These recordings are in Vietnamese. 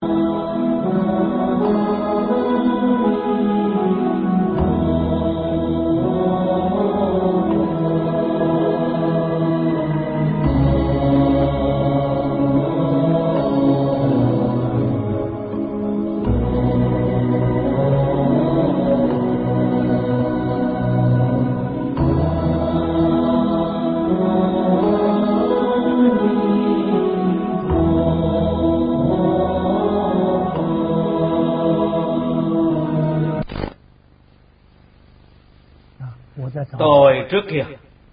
Tôi trước kia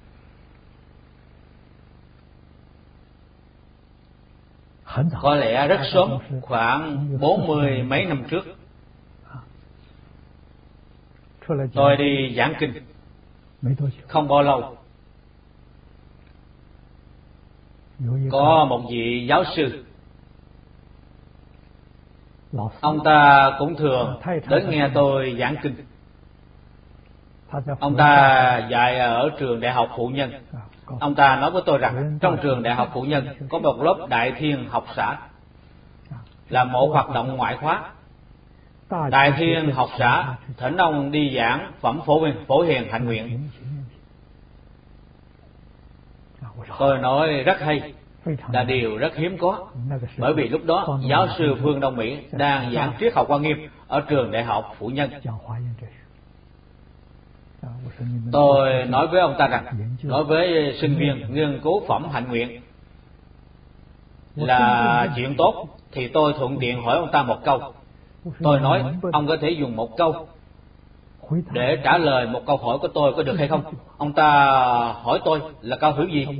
có lẽ rất sớm, khoảng 40 mấy năm trước, tôi đi giảng kinh. Không bao lâu, có một vị giáo sư, ông ta cũng thường đến nghe tôi giảng kinh. Ông ta dạy ở trường đại học Phụ Nhân. Ông ta nói với tôi rằng trong trường đại học Phụ Nhân có một lớp Đại Thiên học xã, là một hoạt động ngoại khóa. Đại Thiên học xã thỉnh ông đi giảng phẩm Phổ Hiền Hạnh Nguyện. Tôi nói rất hay, là điều rất hiếm có, bởi vì lúc đó giáo sư Phương Đông Mỹ đang giảng triết học Hoa Nghiêm ở trường đại học Phụ Nhân. Tôi nói với ông ta rằng, nói với sinh viên nghiên cứu phẩm Hạnh Nguyện là chuyện tốt, thì tôi thuận tiện hỏi ông ta một câu. Tôi nói ông có thể dùng một câu để trả lời một câu hỏi của tôi, có được hay không? Ông ta hỏi tôi là câu hỏi gì?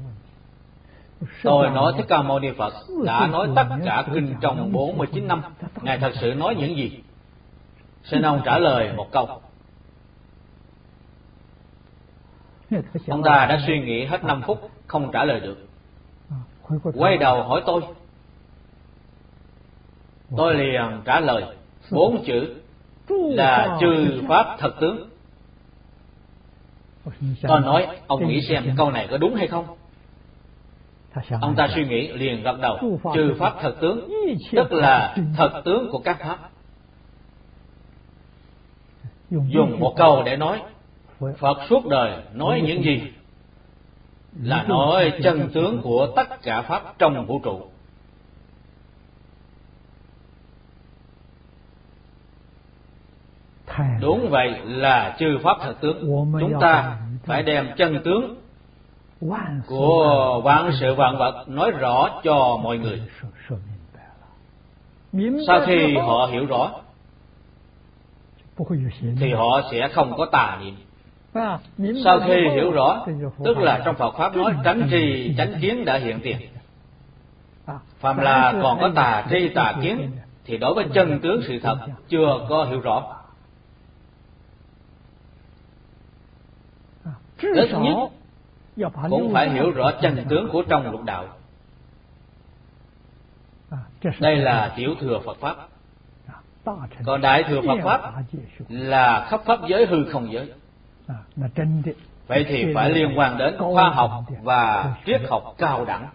Tôi nói Thích Ca Mâu Ni Phật đã nói tất cả kinh trong 49 năm, Ngài thật sự nói những gì? Xin ông trả lời một câu. Ông ta đã suy nghĩ hết 5 phút không trả lời được, quay đầu hỏi tôi. Tôi liền trả lời 4 chữ là chư pháp thật tướng. Tôi nói ông nghĩ xem câu này có đúng hay không? Ông ta suy nghĩ liền gật đầu. Chư pháp thật tướng tức là thật tướng của các pháp. Dùng một câu để nói Phật suốt đời nói những gì? Là nói chân tướng của tất cả pháp trong vũ trụ. Đúng vậy, là chư pháp thật tướng. Chúng ta phải đem chân tướng của vạn sự vạn vật nói rõ cho mọi người. Sau khi họ hiểu rõ thì họ sẽ không có tà niệm. Sau khi hiểu rõ, tức là trong Phật pháp nói tránh trì chánh kiến đã hiện tiền. Phàm là còn có tà tri tà kiến thì đối với chân tướng sự thật chưa có hiểu rõ. Ít nhất cũng phải hiểu rõ chân tướng của trong lục đạo. Đây là tiểu thừa Phật pháp. Còn đại thừa Phật pháp là khắp pháp giới hư không giới. Vậy thì phải liên quan đến khoa học và triết học cao đẳng.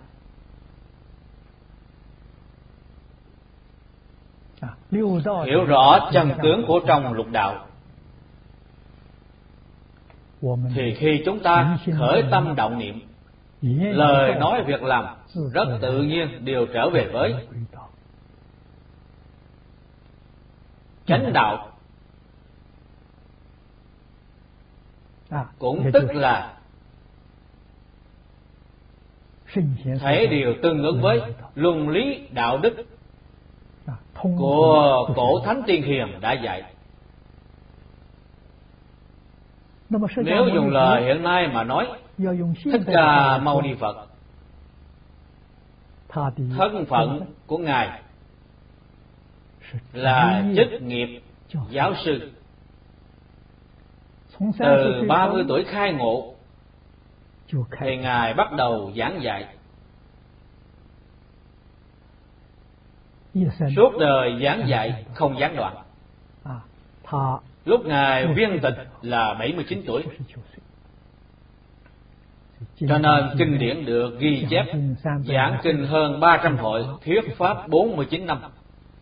Hiểu rõ chân tướng của trong lục đạo thì khi chúng ta khởi tâm động niệm, lời nói việc làm rất tự nhiên đều trở về với chánh đạo. Cũng tức là thấy điều tương ứng với luân lý đạo đức của cổ thánh tiên hiền đã dạy. Nếu dùng lời hiện nay mà nói, Thích Ca Mâu Ni Phật, thân phận của Ngài là chức nghiệp giáo sư. Từ 30 tuổi khai ngộ thì Ngài bắt đầu giảng dạy. Suốt đời giảng dạy không gián đoạn. Lúc Ngài viên tịch là 79 tuổi. Cho nên kinh điển được ghi chép giảng kinh hơn 300 hội, thuyết pháp 49 năm.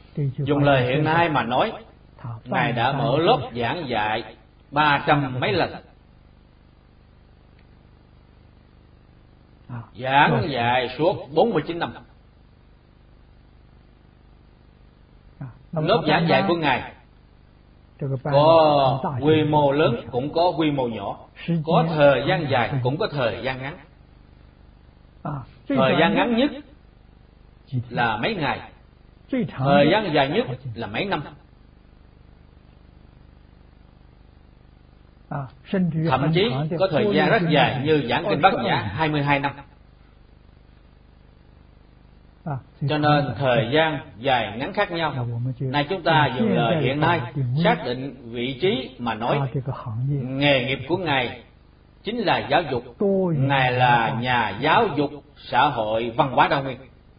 Dùng lời hiện nay mà nói, Ngài đã mở lớp giảng dạy 300 mấy lần. Giảng dạy suốt 49 năm. Lớp giảng dạy của Ngài có quy mô lớn cũng có quy mô nhỏ, có thời gian dài cũng có thời gian ngắn. Thời gian ngắn nhất là mấy ngày, thời gian dài nhất là mấy năm. Thậm chí có thời gian rất dài như giảng kinh Bát Nhã 22 năm. Cho nên thời gian dài ngắn khác nhau. Nay chúng ta dùng lời hiện nay xác định vị trí mà nói, nghề nghiệp của Ngài chính là giáo dục. Ngài là nhà giáo dục xã hội văn hóa đa nguyên.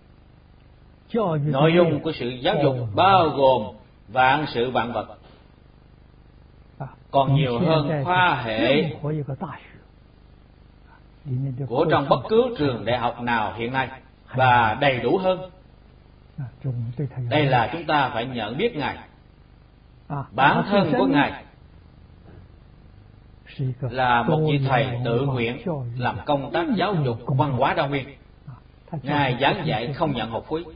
Nội dung của sự giáo dục bao gồm vạn sự vạn vật, còn nhiều hơn khoa hệ của trong bất cứ trường đại học nào hiện nay, và đầy đủ hơn. Đây là chúng ta phải nhận biết Ngài. Bản thân của Ngài là một vị thầy tự nguyện làm công tác giáo dục văn hóa đa nguyên. Ngài giảng dạy không nhận học phí.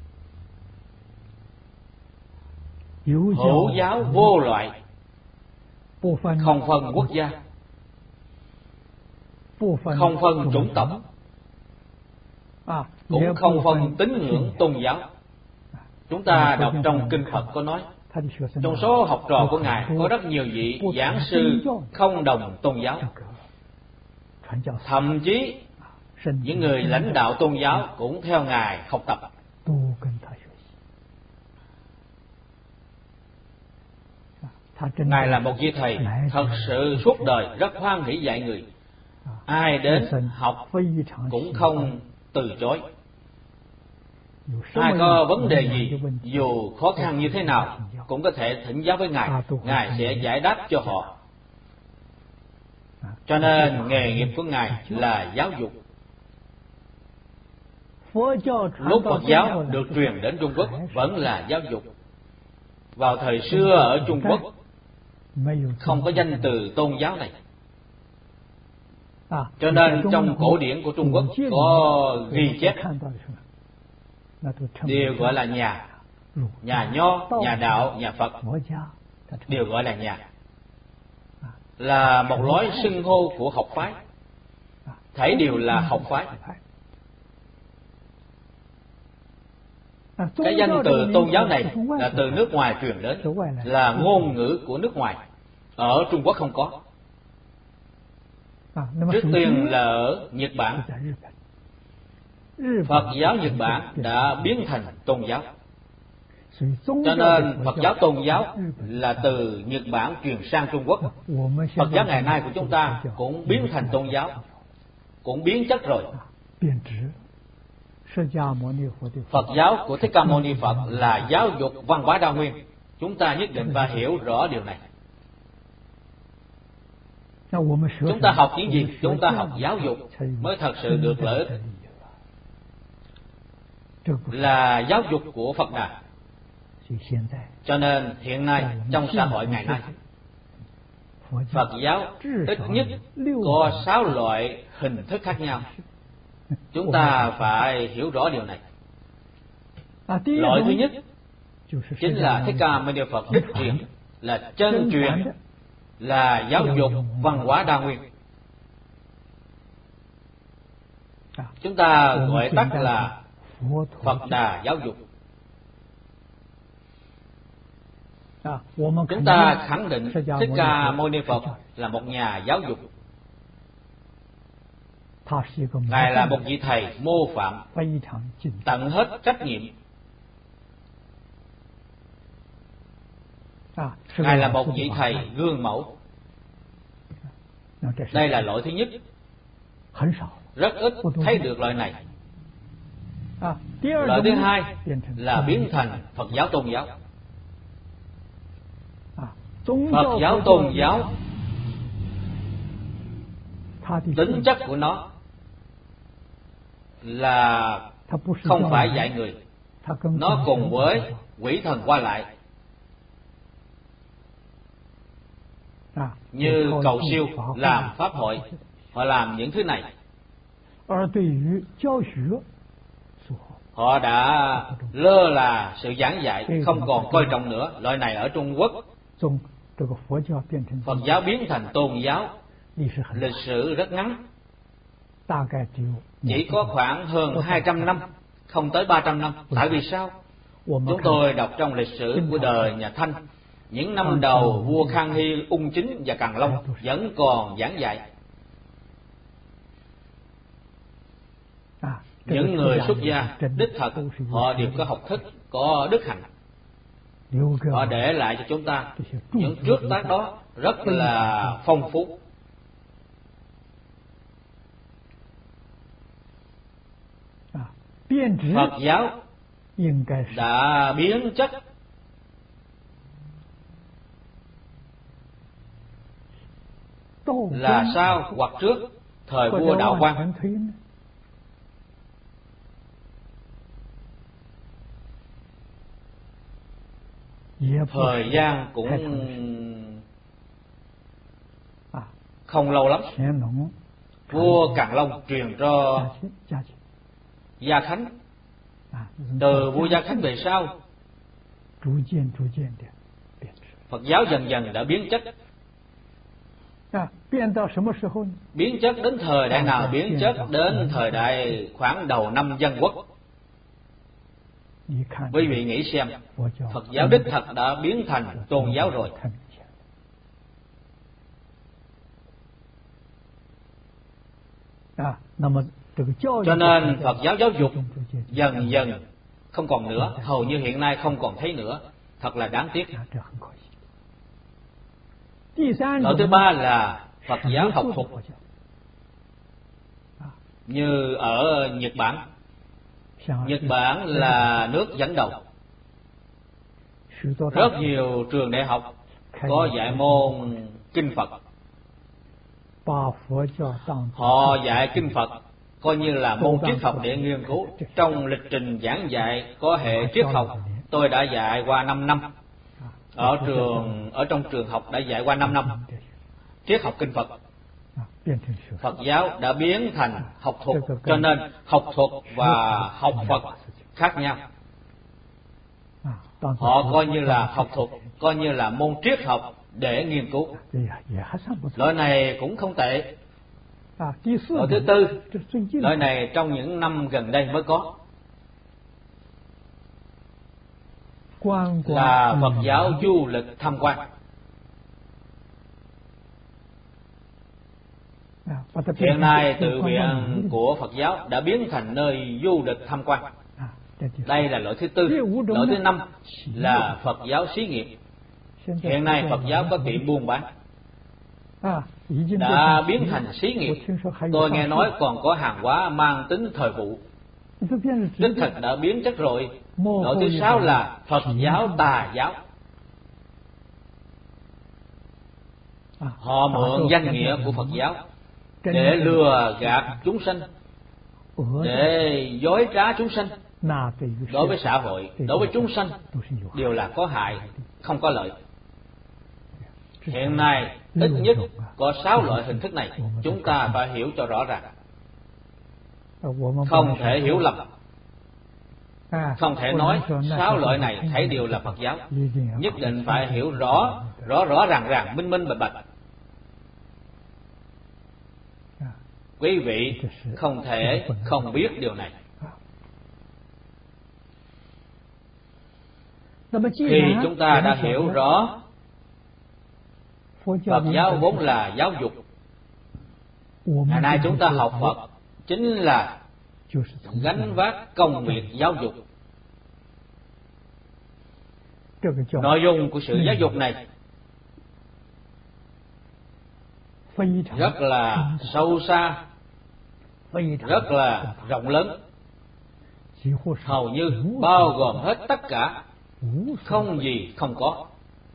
Hữu giáo vô loại, không phân quốc gia, không phân chủng tộc, cũng không phân tín ngưỡng tôn giáo. Chúng ta đọc trong kinh Phật có nói, trong số học trò của Ngài có rất nhiều vị giảng sư không đồng tôn giáo. Thậm chí những người lãnh đạo tôn giáo cũng theo Ngài học tập. Ngài là một vị thầy thật sự suốt đời rất hoan hỷ dạy người. Ai đến học cũng không từ chối. Ai có vấn đề gì, dù khó khăn như thế nào, cũng có thể thỉnh giáo với Ngài. Ngài sẽ giải đáp cho họ. Cho nên nghề nghiệp của Ngài là giáo dục. Lúc Phật giáo được truyền đến Trung Quốc vẫn là giáo dục. Vào thời xưa ở Trung Quốc không có danh từ tôn giáo này. Cho nên trong cổ điển của Trung Quốc có ghi chép đều gọi là nhà Nho, nhà Đạo, nhà Phật, đều gọi là nhà. Là một lối xưng hô của học phái. Thảy đều là học phái. Cái danh từ tôn giáo này là từ nước ngoài truyền đến, là ngôn ngữ của nước ngoài. Ở Trung Quốc không có. Trước tiên là ở Nhật Bản. Phật giáo Nhật Bản đã biến thành tôn giáo. Cho nên Phật giáo tôn giáo là từ Nhật Bản truyền sang Trung Quốc. Phật giáo ngày nay của chúng ta cũng biến thành tôn giáo, cũng biến chất rồi. Phật giáo của Thích Ca Mâu Ni Phật là giáo dục văn hóa đa nguyên. Chúng ta nhất định phải hiểu rõ điều này. Chúng ta học những gì? Chúng ta học giáo dục mới thật sự được lợi ích. Là giáo dục của Phật Đà. Cho nên hiện nay trong xã hội ngày nay, Phật giáo ít nhất có 6 loại hình thức khác nhau. Chúng ta phải hiểu rõ điều này. Loại thứ nhất chính là Thích Ca Mâu Ni Phật đích truyền, là chân truyền, là giáo dục văn hóa đa nguyên. Chúng ta gọi tắt là Phật Đà giáo dục. Chúng ta khẳng định Thích Ca Mâu Ni Phật là một nhà giáo dục. Ngài là một vị thầy mô phạm, tận hết trách nhiệm. Ngài là một vị thầy gương mẫu. Đây là loại thứ nhất. Rất ít thấy được loại này. Loại thứ hai là biến thành Phật giáo tôn giáo. Phật giáo tôn giáo, tính chất của nó là không phải dạy người, nó cùng với quỷ thần qua lại, như cầu siêu, làm pháp hội, họ làm những thứ này. Họ đã lơ là sự giảng dạy, không còn coi trọng nữa. Loại này ở Trung Quốc, Phật giáo biến thành tôn giáo, lịch sử rất ngắn, chỉ có khoảng hơn 200 năm, không tới 300 năm. Tại vì sao? Chúng tôi đọc trong lịch sử của đời nhà Thanh, những năm đầu vua Khang Hy, Ung Chính và Càn Long vẫn còn giảng dạy. Những người xuất gia đích thật, họ đều có học thức, có đức hạnh. Họ để lại cho chúng ta những trước tác đó rất là phong phú. Phật giáo đã biến chất là sau hoặc trước thời vua Đạo Quang. Thời gian cũng không lâu lắm. Vua Càn Long truyền cho Gia Khánh, từ vua Gia Khánh về sau, Phật giáo dần dần đã biến chất. Biến chất đến thời đại nào? Biến chất đến thời đại khoảng đầu năm Dân Quốc. Quý vị nghĩ xem, Phật giáo đích thật đã biến thành tôn giáo rồi. Cho nên Phật giáo giáo dục dần dần không còn nữa, hầu như hiện nay không còn thấy nữa. Thật là đáng tiếc. Loại thứ ba là Phật giáo học thuật, như ở Nhật Bản. Nhật Bản là nước dẫn đầu. Rất nhiều trường đại học có dạy môn kinh Phật. Họ dạy kinh Phật coi như là môn triết học để nghiên cứu. Trong lịch trình giảng dạy có hệ triết học. Tôi đã dạy qua 5 năm. Ở trong trường học đã dạy qua 5 năm triết học kinh Phật. Phật giáo đã biến thành học thuật, cho nên học thuật và học Phật khác nhau. Họ coi như là học thuật, coi như là môn triết học để nghiên cứu. Loại này cũng không tệ. Loại thứ tư, loại này trong những năm gần đây mới có, là Phật giáo du lịch tham quan. Hiện nay tự viện của Phật giáo đã biến thành nơi du lịch tham quan. Đây là loại thứ tư. Loại thứ năm là Phật giáo xí nghiệp. Hiện nay Phật giáo có tiệm buôn bán, đã biến thành xí nghiệp. Tôi nghe nói còn có hàng hóa mang tính thời vụ. Đích thật đã biến chất rồi. Loại thứ sáu là Phật giáo tà giáo. Họ mượn danh nghĩa của Phật giáo để lừa gạt chúng sanh, để dối trá chúng sanh. Đối với xã hội, đối với chúng sanh đều là có hại, không có lợi. Hiện nay ít nhất có 6 loại hình thức này. Chúng ta phải hiểu cho rõ ràng, không thể hiểu lầm. Không thể nói 6 loại này thấy đều là Phật giáo. Nhất định phải hiểu rõ ràng, minh bạch bạch. Quý vị không thể không biết điều này. Khi chúng ta đã hiểu rõ Phật giáo vốn là giáo dục, ngày nay chúng ta học Phật chính là gánh vác công việc giáo dục. Nội dung của sự giáo dục này rất là sâu xa, rất là rộng lớn, hầu như bao gồm hết tất cả, không gì không có.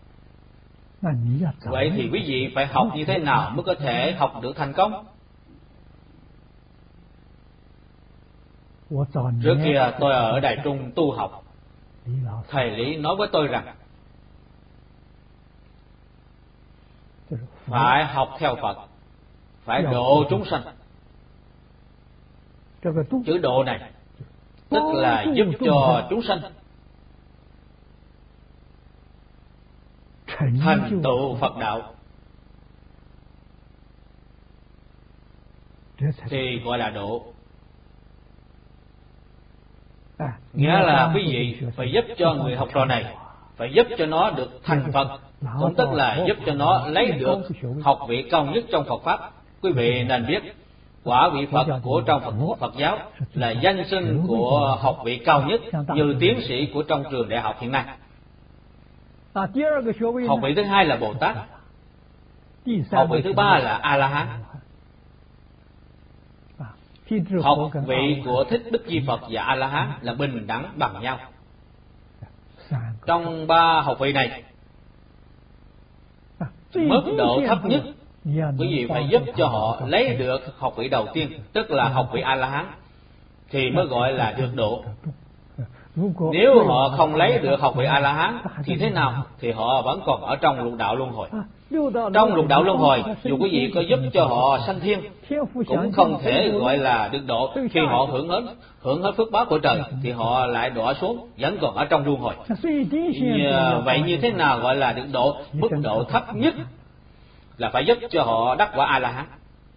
Vậy thì quý vị phải học như thế nào mới có thể học được thành công? Trước kia tôi ở Đài Trung tu học, Thầy Lý nói với tôi rằng phải học theo Phật, phải độ chúng sanh. Chữ độ này tức là giúp cho chúng sanh thành tựu Phật đạo, thì gọi là độ. Nghĩa là quý vị phải giúp cho người học trò này, phải giúp cho nó được thành Phật, cũng tức là giúp cho nó lấy được học vị cao nhất trong Phật Pháp. Quý vị nên biết quả vị Phật của trong Phật giáo là danh xưng của học vị cao nhất, như tiến sĩ của trong trường đại học hiện nay. Học vị thứ hai là Bồ Tát, học vị thứ ba là A La Hán. Học vị của Thích Đức Di Phật và A La Hán là bình đẳng bằng nhau. Trong ba học vị này, mức độ thấp nhất quý vị phải giúp cho họ lấy được học vị đầu tiên, tức là học vị A La Hán, thì mới gọi là được độ. Nếu họ không lấy được học vị A La Hán thì thế nào? Thì họ vẫn còn ở trong lục đạo luân hồi. Trong lục đạo luân hồi, dù quý vị có giúp cho họ sanh thiên, cũng không thể gọi là được độ. Khi họ hưởng hết phước báo của trời thì họ lại đọa xuống, vẫn còn ở trong luân hồi. Vậy như thế nào gọi là được độ? Mức độ thấp nhất là phải giúp cho họ đắc quả A La Hán,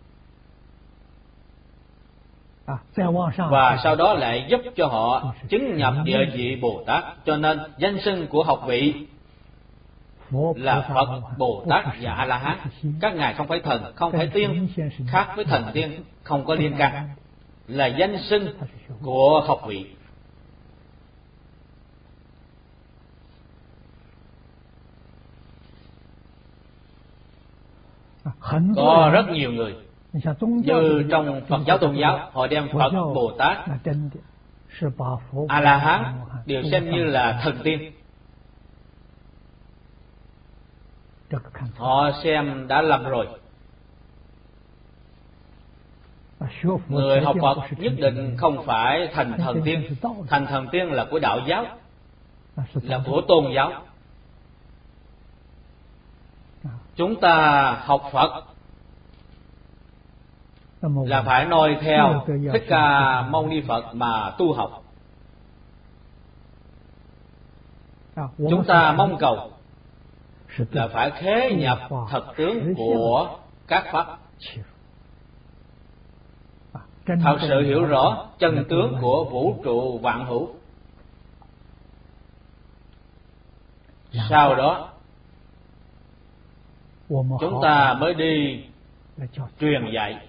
và sau đó lại giúp cho họ chứng nhập địa vị Bồ Tát. Cho nên danh xưng của học vị là Phật, Bồ Tát và A La Hán. Các ngài không phải thần, không phải tiên, khác với thần tiên, không có liên can, là danh xưng của học vị. Có rất nhiều người như trong Phật giáo tôn giáo, họ đem Phật, Bồ Tát, A La Hán đều xem như là thần tiên. Họ xem đã lầm rồi. Người học Phật nhất định không phải thành thần tiên. Thành thần tiên là của đạo giáo, là của tôn giáo. Chúng ta học Phật là phải noi theo Thích Ca Mâu Ni Phật mà tu học. Chúng ta mong cầu là phải khế nhập thật tướng của các Pháp, thật sự hiểu rõ chân tướng của vũ trụ vạn hữu. Sau đó chúng ta mới đi truyền dạy.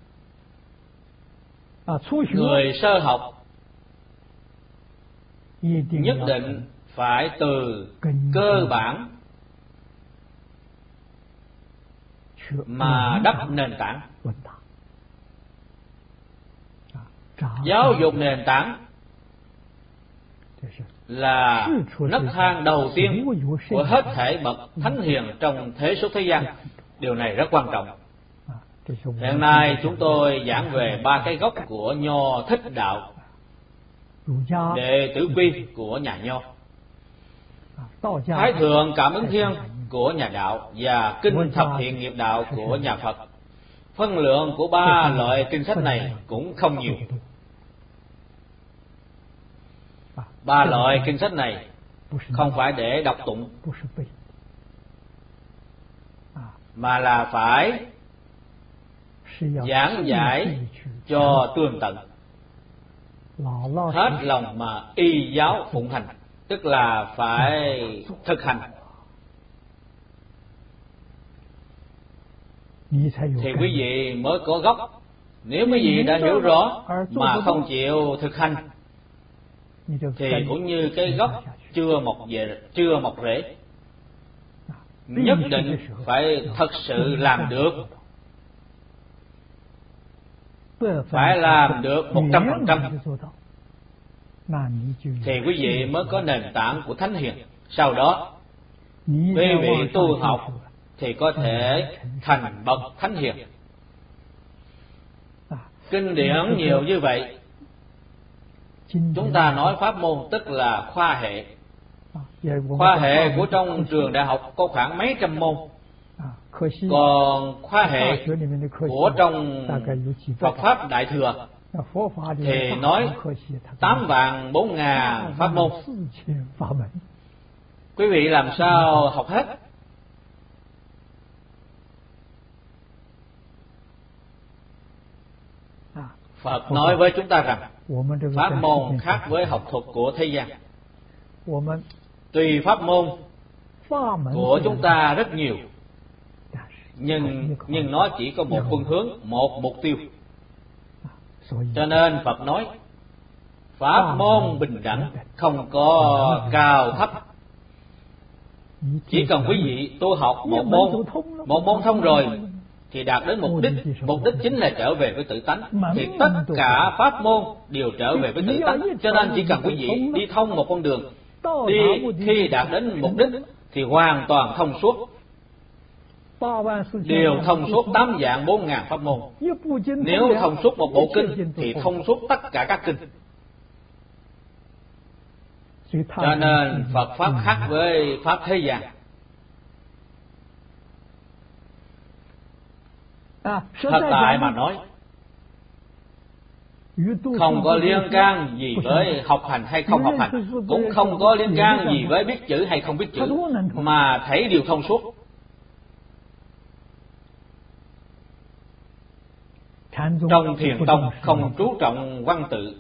Người sơ học nhất định phải từ cơ bản mà đắp nền tảng. Giáo dục nền tảng là nấc thang đầu tiên của hết thảy bậc thánh hiền trong thế số thế gian. Điều này rất quan trọng. Hiện nay chúng tôi giảng về ba cái gốc của Nho Thích Đạo, đệ tử quy của nhà Nho, Thái Thượng Cảm Ứng Thiên của nhà Đạo và Kinh Thập Thiện Nghiệp Đạo của nhà Phật. Phân lượng của ba loại kinh sách này cũng không nhiều. Ba loại kinh sách này không phải để đọc tụng, mà là phải giảng giải cho tường tận, hết lòng mà y giáo phụng hành, tức là phải thực hành, thì quý vị mới có gốc. Nếu quý vị đã hiểu rõ mà không chịu thực hành thì cũng như cái gốc chưa mọc rễ. Nhất định phải thật sự làm được, phải làm được 100%, thì quý vị mới có nền tảng của thánh hiền. Sau đó quý vị tu học thì có thể thành bậc thánh hiền. Kinh điển nhiều như vậy, Chúng ta nói pháp môn tức là khoa hệ. Khoa hệ của trong trường đại học có khoảng mấy trăm môn. Còn khoa hệ của trong Phật Pháp Đại Thừa thì nói 8.400.000 pháp môn. Quý vị làm sao học hết? Phật nói với chúng ta rằng pháp môn khác với học thuật của thế gian. Tùy pháp môn của chúng ta rất nhiều, nhưng nó chỉ có một phương hướng, một mục tiêu. Cho nên Phật nói pháp môn bình đẳng, không có cao thấp. Chỉ cần quý vị tu học một môn thông rồi thì đạt đến mục đích. Mục đích chính là trở về với tự tánh. Thì tất cả pháp môn đều trở về với tự tánh. Cho nên chỉ cần quý vị đi thông một con đường, khi đạt đến mục đích thì hoàn toàn thông suốt. Đều thông suốt 8.400.000 pháp môn. Nếu thông suốt một bộ kinh thì thông suốt tất cả các kinh. Cho nên Phật Pháp khác với Pháp thế gian. Thật tại mà nói, không có liên can gì với học hành hay không học hành, cũng không có liên can gì với biết chữ hay không biết chữ, mà thấy điều thông suốt. Trong Thiền tông không chú trọng văn tự.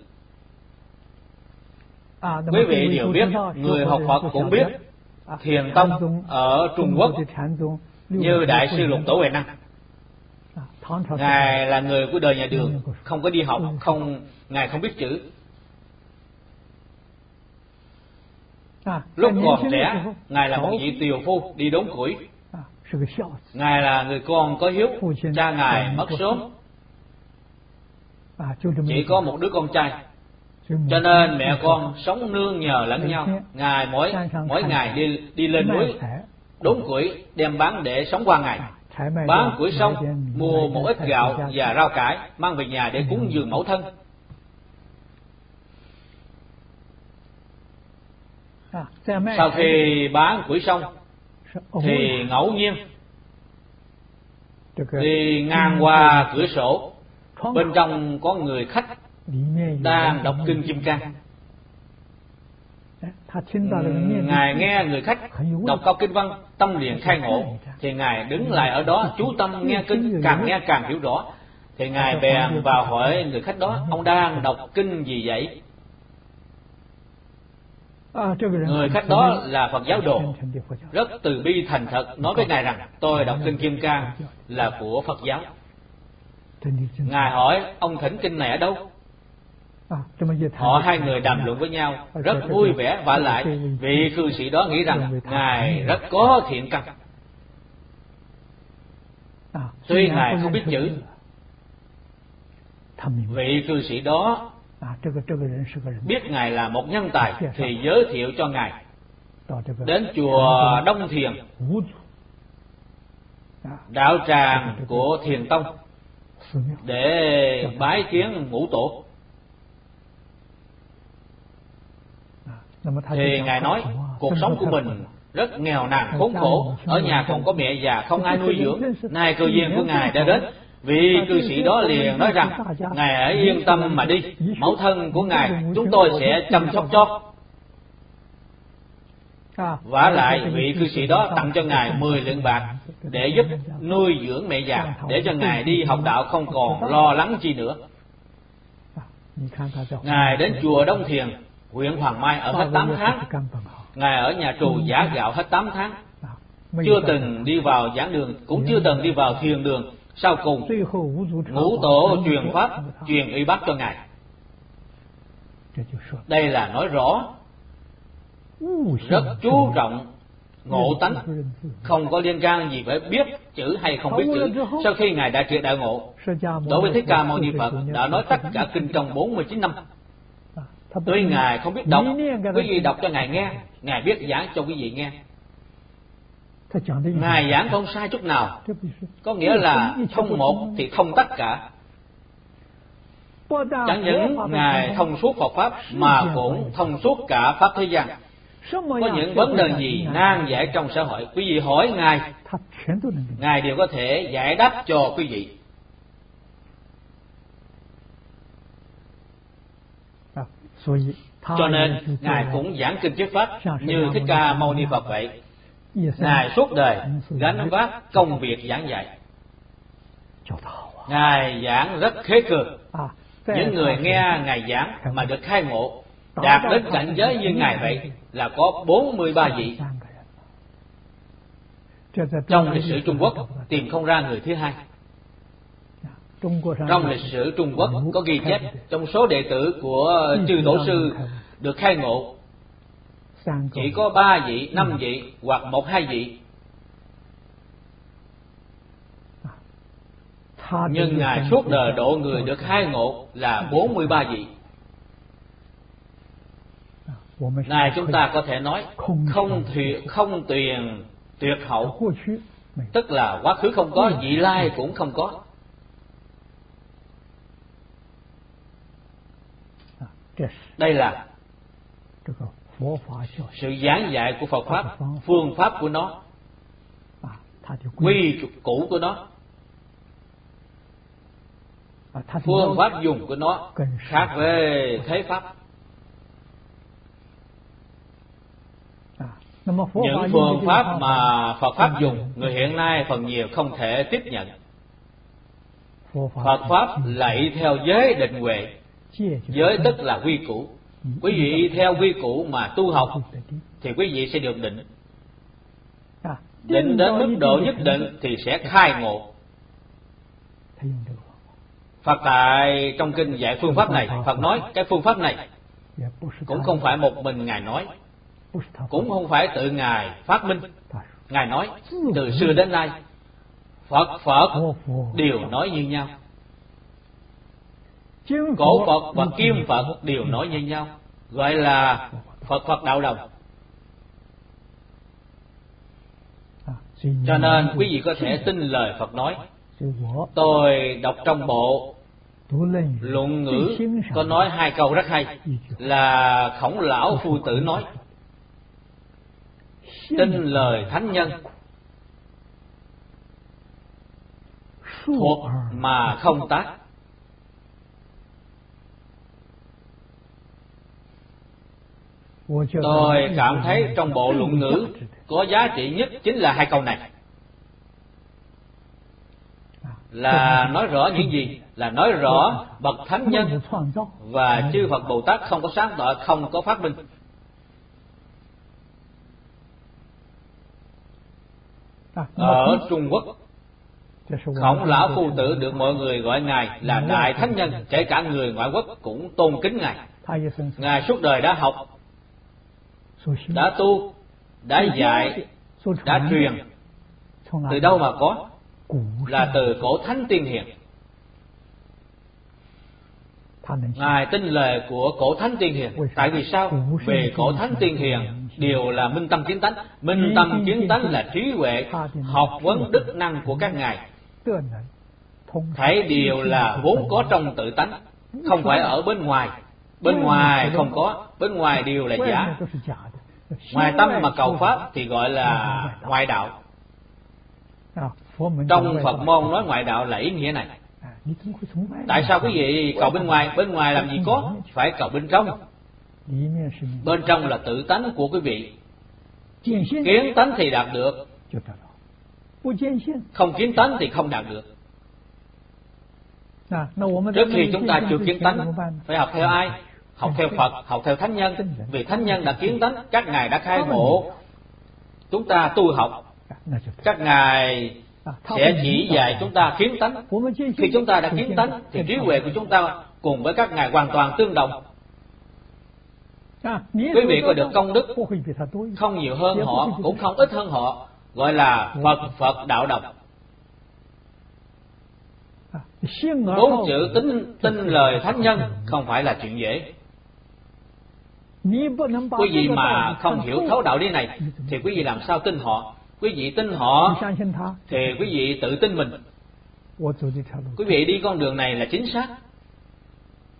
Quý vị đều biết, người học Phật cũng biết, Thiền tông ở Trung Quốc như Đại sư Lục Tổ Huệ Năng, Ngài là người của đời nhà Đường, không có đi học, Ngài không biết chữ. Lúc còn trẻ, Ngài là một vị tiều phu đi đốn củi. Ngài là người con có hiếu, cha Ngài mất sớm, chỉ có một đứa con trai. Cho nên mẹ con sống nương nhờ lẫn nhau. Ngài mỗi ngày đi lên núi đốn củi đem bán để sống qua ngày. Bán củi xong mua một ít gạo và rau cải mang về nhà để cúng dường mẫu thân. Sau khi bán củi xong thì ngẫu nhiên đi ngang qua cửa sổ, bên trong có người khách đang đọc kinh Kim Cang. Ngài nghe người khách đọc câu kinh văn, tâm liền khai ngộ, thì Ngài đứng lại ở đó chú tâm nghe kinh, càng nghe càng hiểu rõ. Thì Ngài bèn vào hỏi người khách đó: ông đang đọc kinh gì vậy? Người khách đó là Phật giáo đồ, rất từ bi thành thật nói với Ngài rằng: tôi đọc kinh Kim Cang là của Phật giáo. Ngài hỏi: ông thỉnh kinh này ở đâu? Họ hai người đàm luận với nhau rất vui vẻ, vả lại vị cư sĩ đó nghĩ rằng Ngài rất có thiện căn. Tuy Ngài không biết chữ, vị cư sĩ đó biết Ngài là một nhân tài thì giới thiệu cho Ngài đến chùa Đông Thiền, đạo tràng của Thiền tông, để bái kiến ngũ tổ. Thì Ngài nói cuộc sống của mình rất nghèo nàn khốn khổ, ở nhà còn có mẹ già không ai nuôi dưỡng. Nay cơ duyên của Ngài đã đến. Vị cư sĩ đó liền nói rằng: Ngài hãy yên tâm mà đi, mẫu thân của Ngài chúng tôi sẽ chăm sóc cho. Vả lại vị cư sĩ đó tặng cho Ngài 10 lượng bạc để giúp nuôi dưỡng mẹ già, để cho Ngài đi học đạo không còn lo lắng chi nữa. Ngài đến chùa Đông Thiền, huyện Hoàng Mai ở hết 8 tháng. Ngài ở nhà trù giả gạo hết 8 tháng, chưa từng đi vào giảng đường, cũng chưa từng đi vào thiền đường. Sau cùng ngũ tổ truyền pháp, truyền y bác cho Ngài. Đây là nói rõ rất chú trọng ngộ tánh, không có liên can gì với biết chữ hay không biết chữ. Sau khi Ngài đã triệt đại ngộ, đối với Thích Ca Mâu Ni Phật đã nói tất cả kinh trong 49 năm. Tuy Ngài không biết đọc, quý vị đọc cho Ngài nghe, Ngài biết giảng cho quý vị nghe. Ngài giảng không sai chút nào, có nghĩa là thông một thì thông tất cả. Chẳng những Ngài thông suốt Phật Pháp mà cũng thông suốt cả Pháp thế gian. Có những vấn đề gì nan giải trong xã hội, quý vị hỏi Ngài, Ngài đều có thể giải đáp cho quý vị. Cho nên Ngài cũng giảng kinh thuyết Pháp như Thích Ca Mâu Ni Phật vậy. Ngài suốt đời gánh vác công việc giảng dạy. Ngài giảng rất khế cường. Những người nghe Ngài giảng mà được khai ngộ, đạt đến cảnh giới như Ngài vậy là có 43 vị. Trong lịch sử Trung Quốc tìm không ra người thứ hai. Trong lịch sử Trung Quốc có ghi chép trong số đệ tử của chư tổ sư được khai ngộ chỉ có 3 vị, 5 vị hoặc 1-2 vị. Nhưng Ngài suốt đời độ người được khai ngộ là 43 vị. Này chúng ta có thể nói không tuyền tuyệt hậu, tức là quá khứ không có, vị lai cũng không có. Đây là sự giảng dạy của Phật Pháp, phương pháp của nó, quy củ của nó, phương pháp dùng của nó khác với thế Pháp. Những phương pháp mà Phật Pháp dùng, người hiện nay phần nhiều không thể tiếp nhận. Phật Pháp lạy theo giới định huệ. Giới tức là quy củ. Quý vị theo quy củ mà tu học thì quý vị sẽ được định. Định đến mức độ nhất định thì sẽ khai ngộ. Phật tại trong kinh dạy phương pháp này, Phật nói cái phương pháp này cũng không phải một mình Ngài nói, cũng không phải tự Ngài phát minh. Ngài nói từ xưa đến nay Phật đều nói như nhau, cổ Phật và kim Phật đều nói như nhau, gọi là Phật đạo đồng. Cho nên quý vị có thể tin lời Phật nói. Tôi đọc trong bộ Luận Ngữ có nói 2 câu rất hay, là Khổng Lão Phu Tử nói: tin lời thánh nhân, thuộc mà không tác. Tôi cảm thấy trong bộ Luận Ngữ có giá trị nhất chính là 2 câu này. Là nói rõ những gì? Là nói rõ bậc thánh nhân và chư Phật Bồ Tát không có sáng tạo, không có phát minh. Ở Trung Quốc, Khổng Lão Phu Tử được mọi người gọi Ngài là Đại Thánh Nhân, kể cả người ngoại quốc cũng tôn kính Ngài. Ngài suốt đời đã học, đã tu, đã dạy, đã truyền. Từ đâu mà có? Là từ cổ thánh tiên hiền. Ngài tin lời của cổ thánh tiên hiền. Tại vì sao? Vì cổ thánh tiên hiền đều là minh tâm kiến tánh. Minh tâm kiến tánh là trí huệ, học vấn đức năng của các ngài, thấy đều là vốn có trong tự tánh, không phải ở bên ngoài. Bên ngoài không có, bên ngoài đều là giả. Ngoài tâm mà cầu pháp thì gọi là ngoại đạo. Trong Phật môn nói ngoại đạo là ý nghĩa này. Tại sao quý vị cầu bên ngoài? Bên ngoài làm gì có, phải cầu bên trong. Bên trong là tự tánh của quý vị. Kiến tánh thì đạt được, không kiến tánh thì không đạt được. Trước khi chúng ta chưa kiến tánh, phải học theo ai? Học theo Phật, học theo thánh nhân. Vì thánh nhân đã kiến tánh, các ngài đã khai ngộ. Chúng ta tu học, các ngài sẽ chỉ dạy chúng ta kiến tánh. Khi chúng ta đã kiến tánh thì trí huệ của chúng ta cùng với các ngài hoàn toàn tương đồng. Quý vị có được công đức không nhiều hơn họ, cũng không ít hơn họ, gọi là Phật đạo đồng. 4 chữ tin lời thánh nhân không phải là chuyện dễ. Quý vị mà không hiểu thấu đạo lý này thì quý vị làm sao tin họ? Quý vị tin họ thì quý vị tự tin mình. Quý vị đi con đường này là chính xác.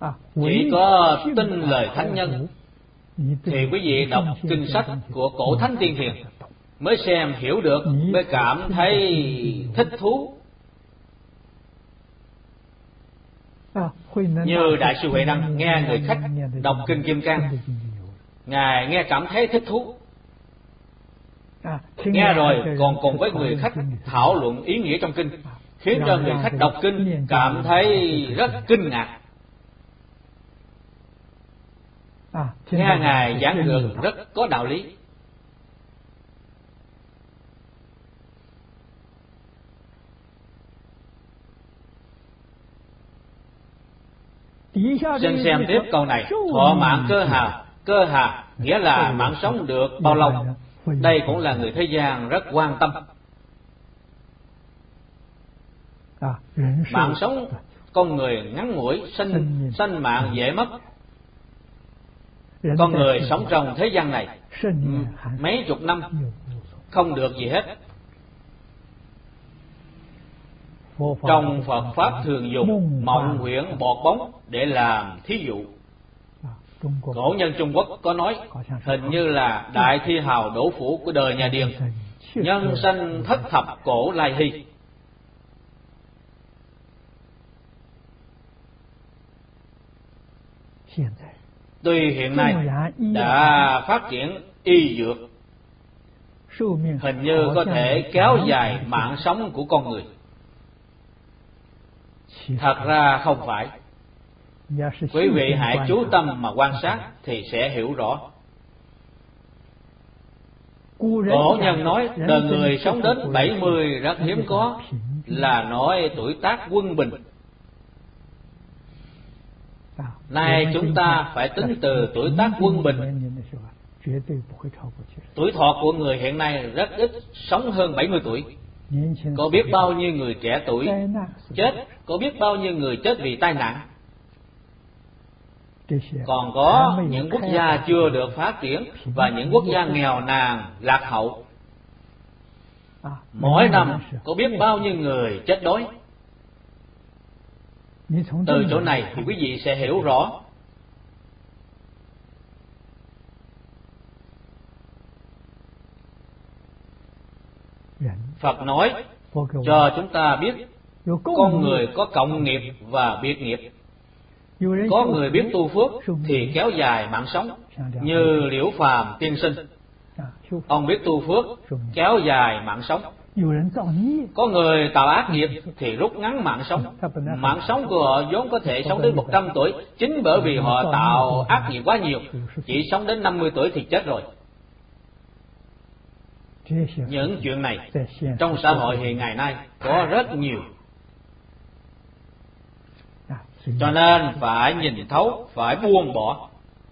Chỉ có tin lời thánh nhân thì quý vị đọc kinh sách của cổ thánh tiên hiền mới xem hiểu được, mới cảm thấy thích thú. Như Đại sư Huệ Năng nghe người khách đọc kinh Kim Cang, Ngài nghe cảm thấy thích thú. Nghe rồi còn cùng với người khách thảo luận ý nghĩa trong kinh, khiến cho người khách đọc kinh cảm thấy rất kinh ngạc. Nghe Ngài giảng được rất có đạo lý. Xin xem tiếp câu này. Thọ mạng cơ hà nghĩa là mạng sống được bao lâu? Đây cũng là người thế gian rất quan tâm. Mạng sống con người ngắn ngủi, sanh mạng dễ mất. Con người sống trong thế gian này mấy chục năm không được gì hết. Trong Phật Pháp thường dùng mộng huyễn bọt bóng để làm thí dụ. Cổ nhân Trung Quốc có nói, hình như là đại thi hào đỗ phủ của đời nhà Điền, nhân sanh thất thập cổ lai hy. Tuy hiện nay đã phát triển y dược, hình như có thể kéo dài mạng sống của con người. Thật ra không phải. Quý vị hãy chú tâm mà quan sát thì sẽ hiểu rõ. Cổ nhân nói đời người sống đến 70 rất hiếm có, là nói tuổi tác quân bình. Nay chúng ta phải tính từ tuổi tác quân bình. Tuổi thọ của người hiện nay rất ít sống hơn 70 tuổi. Có biết bao nhiêu người trẻ tuổi chết, có biết bao nhiêu người chết vì tai nạn. Còn có những quốc gia chưa được phát triển và những quốc gia nghèo nàn, lạc hậu. Mỗi năm có biết bao nhiêu người chết đói. Từ chỗ này thì quý vị sẽ hiểu rõ. Phật nói cho chúng ta biết con người có cộng nghiệp và biệt nghiệp. Có người biết tu phước thì kéo dài mạng sống, như Liễu Phàm tiên sinh. Ông biết tu phước kéo dài mạng sống. Có người tạo ác nghiệp thì rút ngắn mạng sống. Mạng sống của họ vốn có thể sống đến 100 tuổi, chính bởi vì họ tạo ác nghiệp quá nhiều, chỉ sống đến 50 tuổi thì chết rồi. Những chuyện này trong xã hội hiện ngày nay có rất nhiều. Cho nên phải nhìn thấu, phải buông bỏ.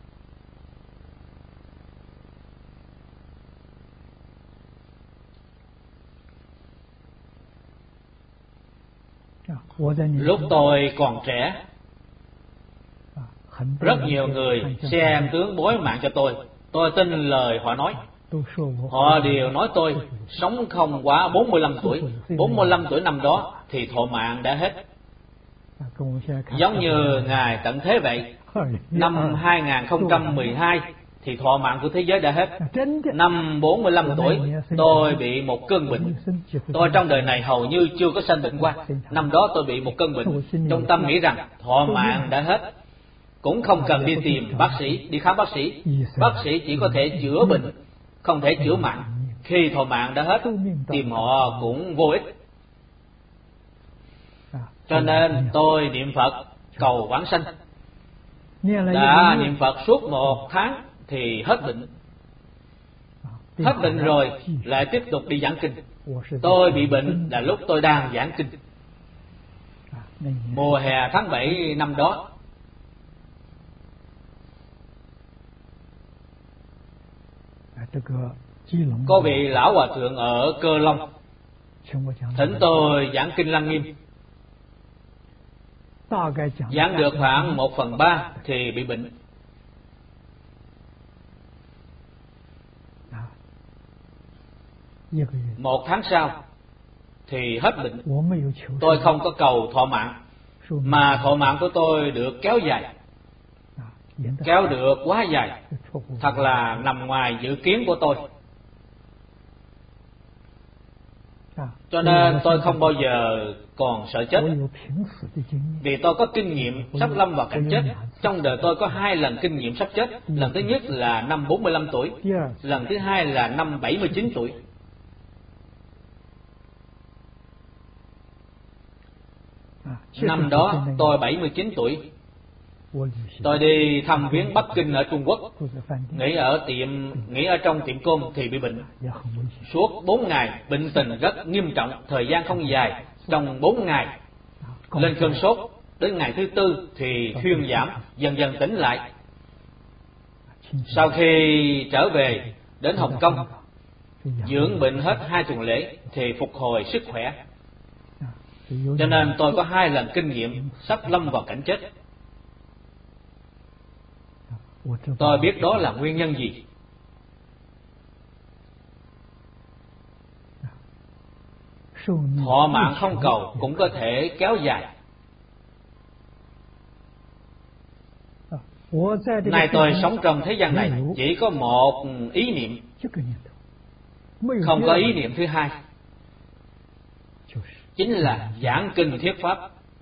Lúc tôi còn trẻ, rất nhiều người xem tướng bối mạng cho tôi. Tôi tin lời họ nói. Họ đều nói tôi sống không quá 45 tuổi. 45 tuổi năm đó thì thọ mạng đã hết. Giống như Ngài tận thế vậy. Năm 2012 thì thọ mạng của thế giới đã hết. Năm 45 tuổi tôi bị một cơn bệnh. Tôi trong đời này hầu như chưa có sanh bệnh qua. Năm đó tôi bị một cơn bệnh. Trong tâm nghĩ rằng thọ mạng đã hết, cũng không cần đi tìm bác sĩ, đi khám bác sĩ. Bác sĩ chỉ có thể chữa bệnh, không thể chữa mạng. Khi thọ mạng đã hết, tìm họ cũng vô ích. Cho nên tôi niệm Phật cầu vãng sanh. Đã niệm Phật suốt 1 tháng thì hết bệnh. Hết bệnh rồi lại tiếp tục đi giảng kinh. Tôi bị bệnh là lúc tôi đang giảng kinh, mùa hè tháng 7 năm đó. Có vị lão hòa thượng ở Cơ Long thỉnh tôi giảng kinh Lăng Nghiêm. Giảng được khoảng 1/3 thì bị bệnh. Một tháng sau thì hết bệnh. Tôi không có cầu thọ mạng, mà thọ mạng của tôi được kéo dài. kéo được quá dài, thật là nằm ngoài dự kiến của tôi. Cho nên tôi không bao giờ còn sợ chết, vì tôi có kinh nghiệm sắp lâm vào cảnh chết. Trong đời tôi có 2 lần kinh nghiệm sắp chết. Lần thứ nhất là năm 45 tuổi, lần thứ hai là năm 79 tuổi. Năm đó tôi 79 tuổi. Tôi đi thăm viếng Bắc Kinh ở Trung Quốc, nghỉ ở trong tiệm cơm thì bị bệnh. Suốt 4 ngày, bệnh tình rất nghiêm trọng, thời gian không dài. Trong 4 ngày lên cơn sốt, đến ngày thứ 4 thì thuyên giảm, dần dần tỉnh lại. Sau khi trở về đến Hồng Kông, dưỡng bệnh hết 2 tuần lễ thì phục hồi sức khỏe. Cho nên tôi có 2 lần kinh nghiệm sắp lâm vào cảnh chết. Tôi biết đó là nguyên nhân gì. Thọ mạng không cầu cũng có thể kéo dài. Nay tôi sống trong thế gian này chỉ có một ý niệm, không có ý niệm thứ hai, chính là giảng kinh thuyết pháp.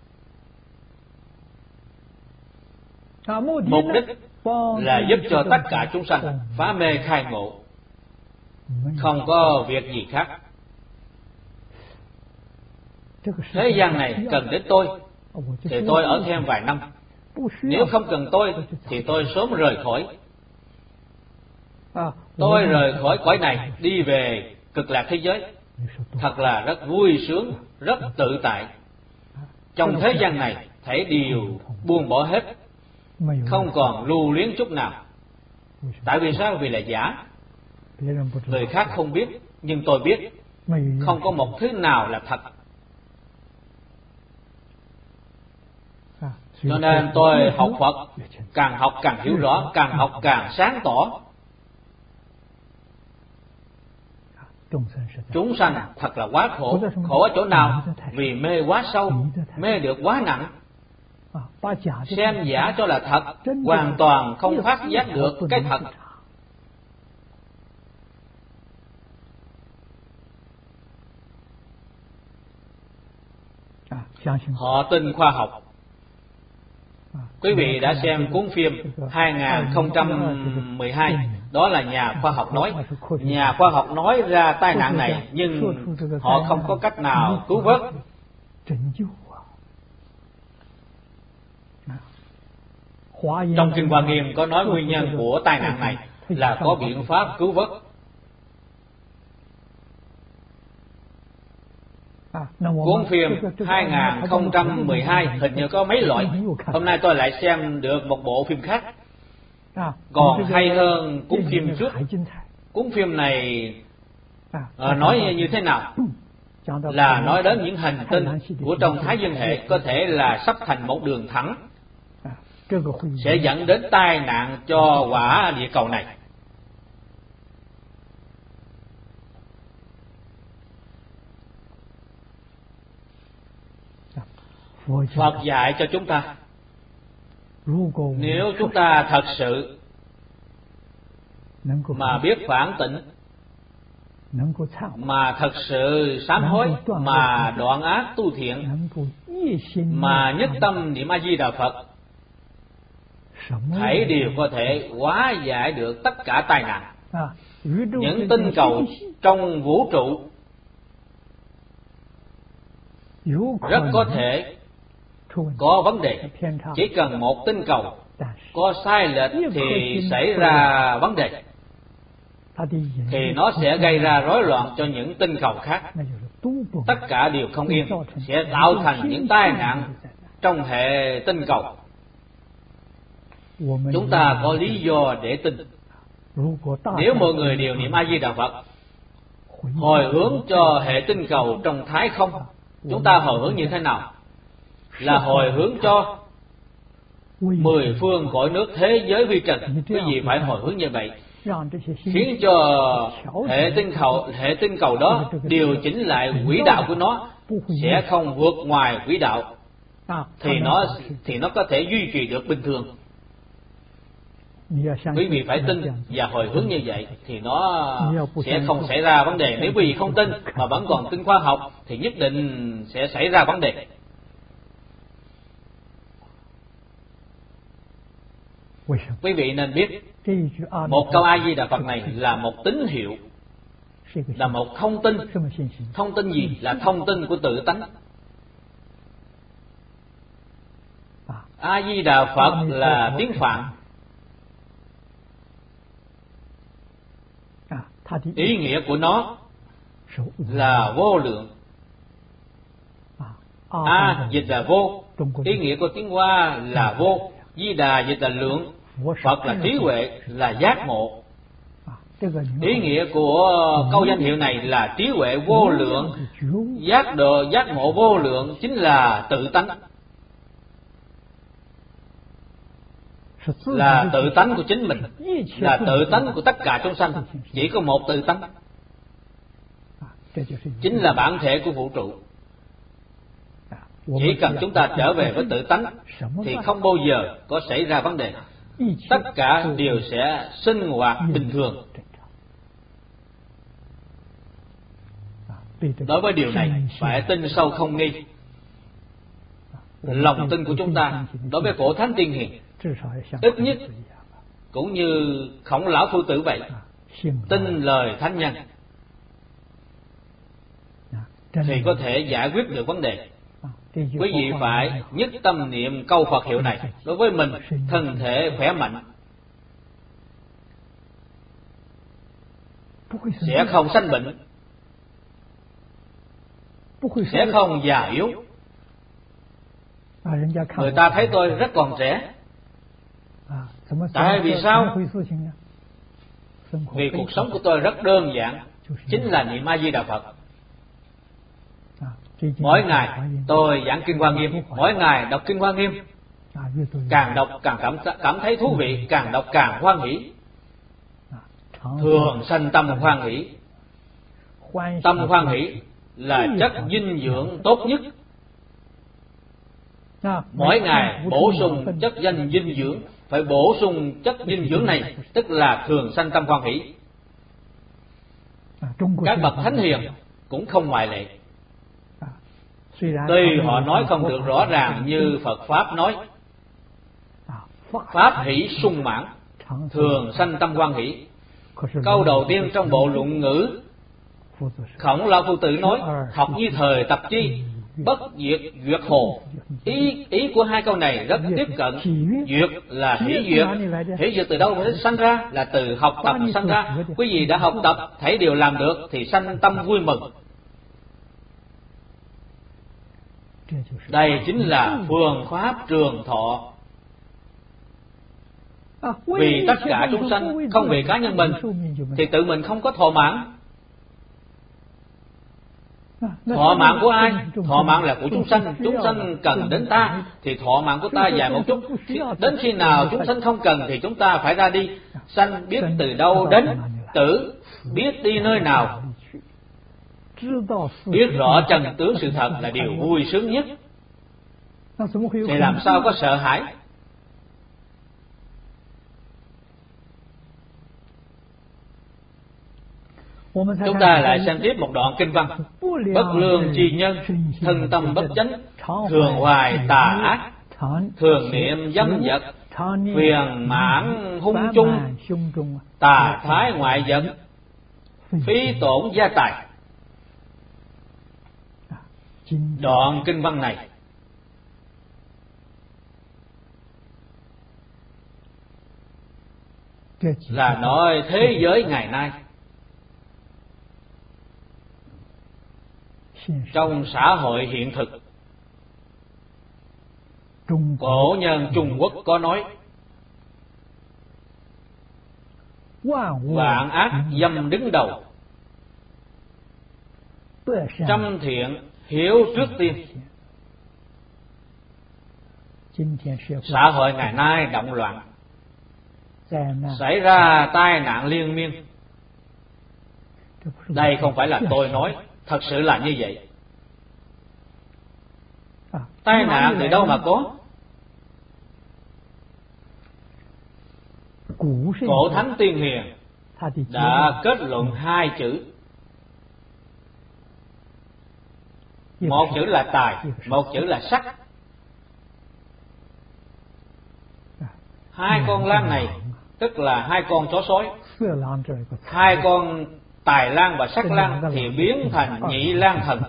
Mục đích là giúp cho tất cả chúng sanh phá mê khai ngộ, không có việc gì khác. Thế gian này cần đến tôi thì tôi ở thêm vài năm, nếu không cần tôi thì tôi sớm rời khỏi. Tôi rời khỏi cõi này đi về cực lạc thế giới, thật là rất vui sướng, rất tự tại. Trong thế gian này thể đều buông bỏ hết, không còn lưu luyến chút nào. Tại vì sao? Vì là giả. Người khác không biết, nhưng tôi biết. Không có một thứ nào là thật. Cho nên tôi học Phật, càng học càng hiểu rõ, càng học càng sáng tỏ. Chúng sanh thật là quá khổ. Khổ ở chỗ nào? Vì mê quá sâu, mê được quá nặng, xem giả cho là thật, hoàn toàn không phát giác được cái thật. Họ tin khoa học. Quý vị đã xem cuốn phim 2012, đó là nhà khoa học nói. Nhà khoa học nói ra tai nạn này, nhưng họ không có cách nào cứu vớt. Trong Kinh Hoa Nghiêm có nói nguyên nhân của tai nạn này là có biện pháp cứu vớt. Cuốn phim 2012 hình như có mấy loại. Hôm nay tôi lại xem được một bộ phim khác, còn hay hơn cuốn phim trước. Cuốn phim này nói như thế nào? Là nói đến những hành tinh của trong Thái Dương hệ có thể là sắp thành một đường thẳng, sẽ dẫn đến tai nạn cho quả địa cầu này. Phật dạy cho chúng ta, nếu chúng ta thật sự mà biết phản tỉnh, mà thật sự sám hối, mà đoạn ác tu thiện, mà nhất tâm niệm A Di Đà Phật, thảy đều có thể hóa giải được tất cả tai nạn. Những tinh cầu trong vũ trụ rất có thể có vấn đề. Chỉ cần một tinh cầu có sai lệch thì xảy ra vấn đề, thì nó sẽ gây ra rối loạn cho những tinh cầu khác. Tất cả đều không yên, sẽ tạo thành những tai nạn trong hệ tinh cầu. Chúng ta có lý do để tin. Nếu mọi người đều niệm A Di Đà Phật, hồi hướng cho hệ tinh cầu trong thái không, chúng ta hồi hướng như thế nào? Là hồi hướng cho 10 phương cõi nước thế giới vi trần. Quý vị phải hồi hướng như vậy, khiến cho hệ tinh cầu đó điều chỉnh lại quỹ đạo của nó, sẽ không vượt ngoài quỹ đạo, thì nó có thể duy trì được bình thường. Quý vị phải tin và hồi hướng như vậy thì nó sẽ không xảy ra vấn đề. Nếu quý vị không tin mà vẫn còn tin khoa học thì nhất định sẽ xảy ra vấn đề. Quý vị nên biết một câu A Di Đà Phật này là một tín hiệu, là một thông tin. Thông tin gì? Là thông tin của tự tánh. A Di Đà Phật là tiếng Phạn. Ý nghĩa của nó là vô lượng. A dịch là vô, ý nghĩa của tiếng Hoa là vô. Di Đà dịch là lượng, Phật là trí huệ, là giác ngộ. Ý nghĩa của câu danh hiệu này là trí huệ vô lượng, giác ngộ vô lượng, chính là tự tánh. Là tự tánh của chính mình, là tự tánh của tất cả chúng sanh. Chỉ có một tự tánh, chính là bản thể của vũ trụ. Chỉ cần chúng ta trở về với tự tánh thì không bao giờ có xảy ra vấn đề. Tất cả đều sẽ sinh hoạt bình thường. Đối với điều này phải tin sâu không nghi. Lòng tin của chúng ta đối với cổ thánh tiên hiền ít nhất cũng như Khổng Lão Phu Tử vậy, tin lời thánh nhân thì có thể giải quyết được vấn đề. Quý vị phải nhất tâm niệm câu Phật hiệu này đối với mình, thân thể khỏe mạnh, sẽ không sanh bệnh, sẽ không già yếu. Người ta thấy tôi rất còn trẻ. Tại vì sao? Vì cuộc sống của tôi rất đơn giản, chính là niệm A Di Đà Phật. Mỗi ngày tôi giảng Kinh Hoa Nghiêm, mỗi ngày đọc Kinh Hoa Nghiêm. Càng đọc càng cảm thấy thú vị, càng đọc càng hoan hỷ. Thường sanh tâm hoan hỷ. Tâm hoan hỷ là chất dinh dưỡng tốt nhất. Mỗi ngày bổ sung chất dinh dưỡng, phải bổ sung chất dinh dưỡng này, tức là thường sanh tâm hoan hỷ. Các bậc thánh hiền cũng không ngoại lệ. Tuy họ nói không được rõ ràng như Phật Pháp nói, pháp hỷ sung mãn, thường sanh tâm hoan hỷ. Câu đầu tiên trong bộ Luận Ngữ, Khổng Lão Phu Tử nói: học như thời tập chi, bất diệt duyệt hồ. Ý của hai câu này rất tiếp cận. Duyệt là hỷ duyệt. Hỷ duyệt từ đâu mới sanh ra? Là từ học tập sanh ra. Quý vị đã học tập, thấy điều làm được thì sanh tâm vui mừng. Đây chính là phương pháp trường thọ. Vì tất cả chúng sanh, không vì cá nhân mình, thì tự mình không có thọ mãn. Thọ mạng của ai? Thọ mạng là của chúng sanh. Chúng sanh cần đến ta thì thọ mạng của ta dài một chút. Đến khi nào chúng sanh không cần thì chúng ta phải ra đi. Sanh biết từ đâu đến, tử biết đi nơi nào. Biết rõ trần tướng sự thật là điều vui sướng nhất. Thì làm sao có sợ hãi? Chúng ta lại xem tiếp một đoạn kinh văn. Bất lương tri nhân, thân tâm bất chánh, thường hoài tà ác, thường niệm dâm vật, phiền mãn hung chung, tà thái ngoại vật, phí tổn gia tài. Đoạn kinh văn này là nói thế giới ngày nay, trong xã hội hiện thực. Cổ nhân Trung Quốc có nói: vạn ác dâm đứng đầu, trăm thiện hiếu trước tiên. Xã hội ngày nay động loạn, xảy ra tai nạn liên miên. Đây không phải là tôi nói, thật sự là như vậy. Tai nạn từ đâu mà có? Cổ Thánh Tiên Hiền đã kết luận hai chữ. Một chữ là tài, một chữ là sắc. Hai con lang này tức là hai con chó sói. Hai con tài lang và sắc lang thì biến thành nhị lang thần.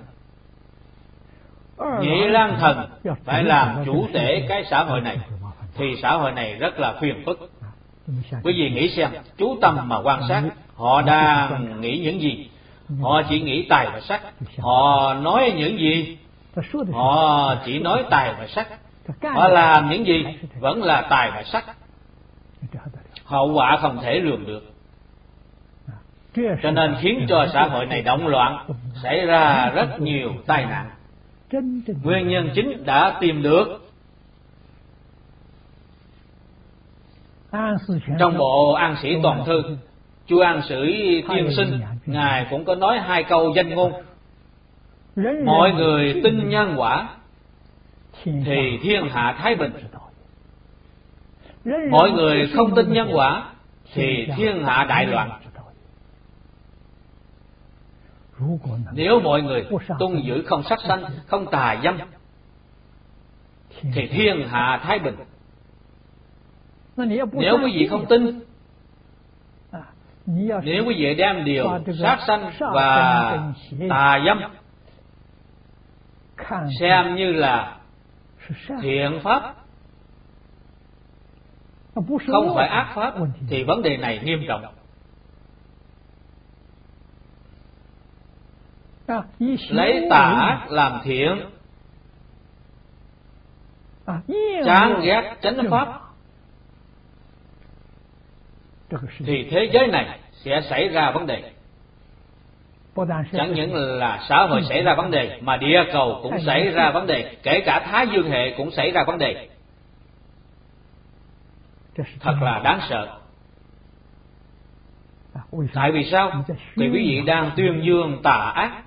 Nhị lang thần phải làm chủ tể cái xã hội này, thì xã hội này rất là phiền phức. Quý vị nghĩ xem, chú tâm mà quan sát, họ đang nghĩ những gì? Họ chỉ nghĩ tài và sắc. Họ nói những gì? Họ chỉ nói tài và sắc. Họ làm những gì? Vẫn là tài và sắc. Hậu quả không thể lường được. Cho nên khiến cho xã hội này động loạn, xảy ra rất nhiều tai nạn. Nguyên nhân chính đã tìm được. Trong bộ An Sĩ Toàn Thư, Chu An Sử Tiên Sinh ngài cũng có nói hai câu danh ngôn: mọi người tin nhân quả thì thiên hạ thái bình, mọi người không tin nhân quả thì thiên hạ đại loạn. Nếu mọi người tuân giữ không sát sanh, không tà dâm thì thiên hạ thái bình. Nếu quý vị không tin, nếu quý vị đem điều sát sanh và tà dâm xem như là thiện pháp, không phải ác pháp, thì vấn đề này nghiêm trọng. Lấy tà ác làm thiện, chán ghét chánh pháp, thì thế giới này sẽ xảy ra vấn đề. Chẳng những là xã hội xảy ra vấn đề, mà địa cầu cũng xảy ra vấn đề, kể cả Thái Dương hệ cũng xảy ra vấn đề. Thật là đáng sợ. Tại vì sao? Vì quý vị đang tuyên dương tà ác.